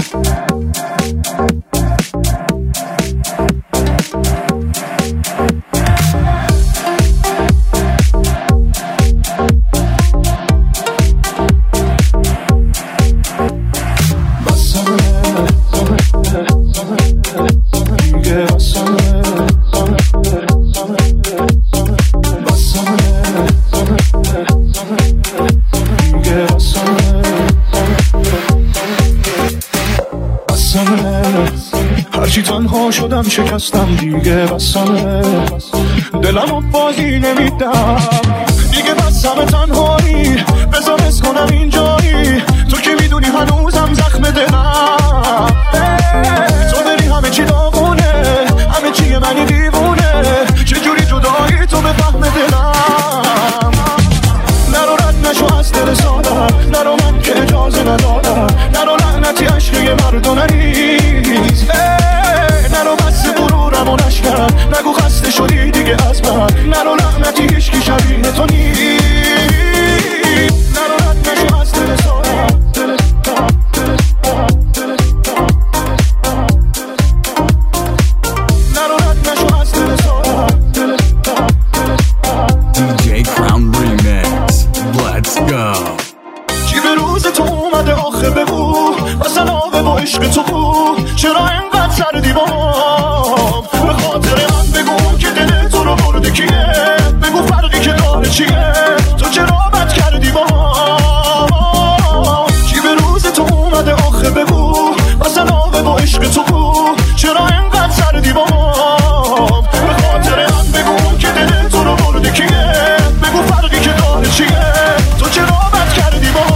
هرچی تنها شدم شکستم دیگه بسمه، دلمو بازی نمیدم دیگه بسمه، تنهایی بذار حس کنم اینجایی، تو که میدونی هنوزم زخم دلم، تو بری همه چی داغونه، همه چیه منی دیوونه، چجوری جدایی تو به فهم دلم، نرو رد نشو از دل سادم، نرو من که اجازه ندادم، نرو لعنتی عشق یه مردم نیست، نرو بس غرورم و نشکن، نگو خسته شدی دیگه از من، نرو لعنتی هیچکی شبیه تو نیست، نرو رد نشو از دل سادم، نرو رد نشو از دل سادم. DJ Crown Remix, let's go. چی به روز تو اومده آخه بگو، مثلا به عشق تو بود، چرا اینقدر سردی با هم، به خاطر من بگو که دل تو رو برده کیه، بگو فرقی که داره چیه، تو چرا بد کردی با هم، چی به روز تو اومده آخه بگو، مثلا به عشق تو بود، چرا اینقدر سردی با هم، به خاطر من بگو که دل تو رو برده کیه، بگو فرقی که داره چیه، تو چرا بد کردی با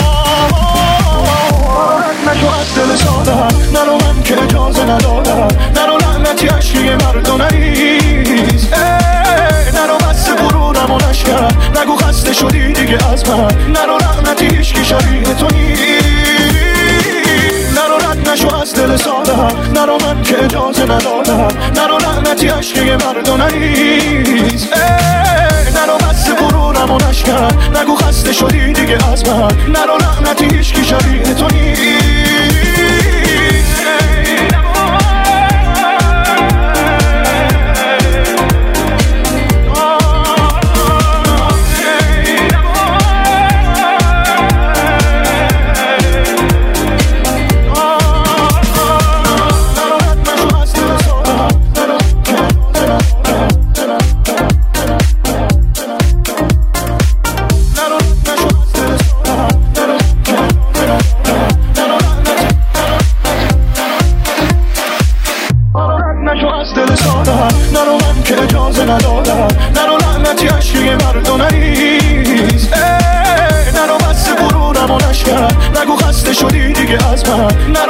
نشو از دل سادم، نرو من که اجازه ندادم، نرو لعنتی عشقی مردم نیست، نرو بس غرورم و نشکن، نگو خسته شدی دیگه از من، نرو لعنتی هیچکی شبیه تو نیست، نرو رد نشو از دل سادم، نرو من که اجازه ندادم، نرو لعنتی عشقی مردم نیست، نرو بس غرورم و نشکن، نگو خسته شدی دیگه از من، نرو لعنتی هیچکی شبیه تو نیست. نرو من که اجازه ندادم، نرو لعنتی عشقی مردم نیست، نرو بس غرورم و نشکن، نگو خسته شدی دیگه از من،